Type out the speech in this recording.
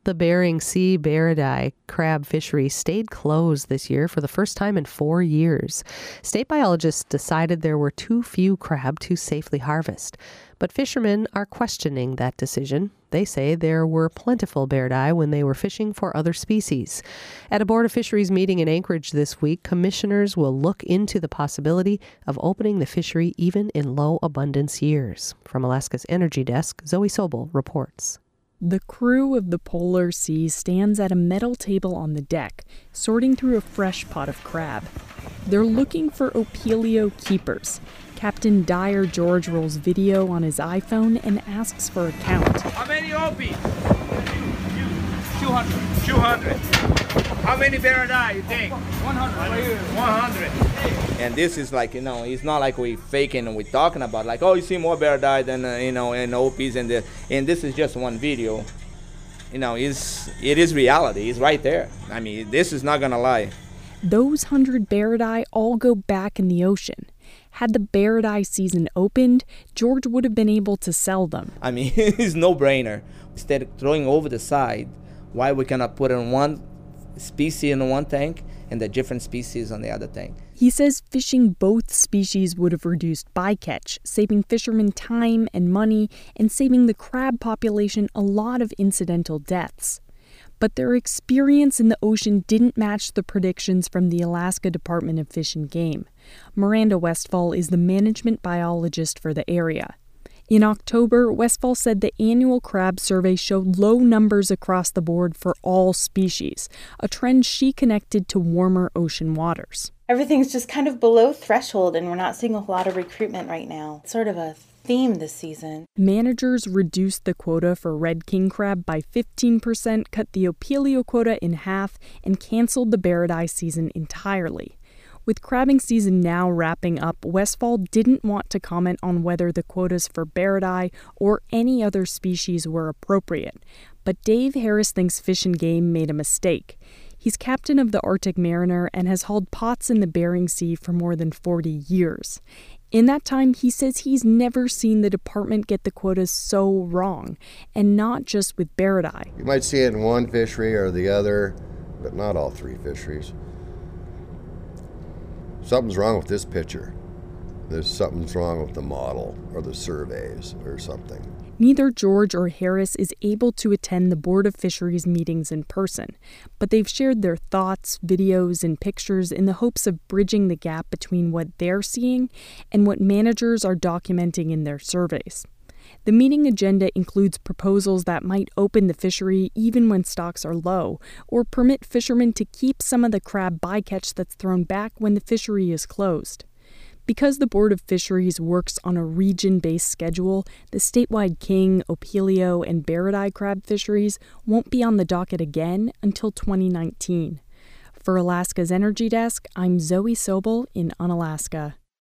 The Bering Sea Barradie crab fishery stayed closed this year for the first time in 4 years. State biologists decided there were too few crab to safely harvest. But fishermen are questioning that decision. They say there were plentiful barradie when they were fishing for other species. At a Board of Fisheries meeting in Anchorage this week, commissioners will look into the possibility of opening the fishery even in low abundance years. From Alaska's Energy Desk, Zoe Sobel reports. The crew of the Polar Sea stands at a metal table on the deck, sorting through a fresh pot of crab. They're looking for Opilio keepers. Captain Dyer George rolls video on his iPhone and asks for a count. How many Opie? 200. 200. How many barradie you think? 100. 100. And this is like, it's not like we faking and we're talking about like, oh, you see more barradie than, and Opies and this is just one video. It is reality. It's right there. I mean, this is not gonna lie. Those 100 barradie all go back in the ocean. Had the barradie season opened, George would have been able to sell them. I mean, it's no-brainer. Instead of throwing over the side, why we cannot put in one species in one tank and the different species on the other tank? He says fishing both species would have reduced bycatch, saving fishermen time and money, and saving the crab population a lot of incidental deaths. But their experience in the ocean didn't match the predictions from the Alaska Department of Fish and Game. Miranda Westfall is the management biologist for the area. In October, Westfall said the annual crab survey showed low numbers across the board for all species, a trend she connected to warmer ocean waters. Everything's just kind of below threshold, and we're not seeing a lot of recruitment right now. It's sort of a theme this season. Managers reduced the quota for red king crab by 15%, cut the Opilio quota in half, and canceled the barradie season entirely. With crabbing season now wrapping up, Westfall didn't want to comment on whether the quotas for barradie or any other species were appropriate. But Dave Harris thinks Fish and Game made a mistake. He's captain of the Arctic Mariner and has hauled pots in the Bering Sea for more than 40 years. In that time, he says he's never seen the department get the quotas so wrong, and not just with barradie. You might see it in one fishery or the other, but not all three fisheries. Something's wrong with this picture. Something's wrong with the model or the surveys or something. Neither George or Harris is able to attend the Board of Fisheries meetings in person, but they've shared their thoughts, videos, and pictures in the hopes of bridging the gap between what they're seeing and what managers are documenting in their surveys. The meeting agenda includes proposals that might open the fishery even when stocks are low, or permit fishermen to keep some of the crab bycatch that's thrown back when the fishery is closed. Because the Board of Fisheries works on a region-based schedule, the statewide king, Opilio, and barradie crab fisheries won't be on the docket again until 2019. For Alaska's Energy Desk, I'm Zoe Sobel in Unalaska.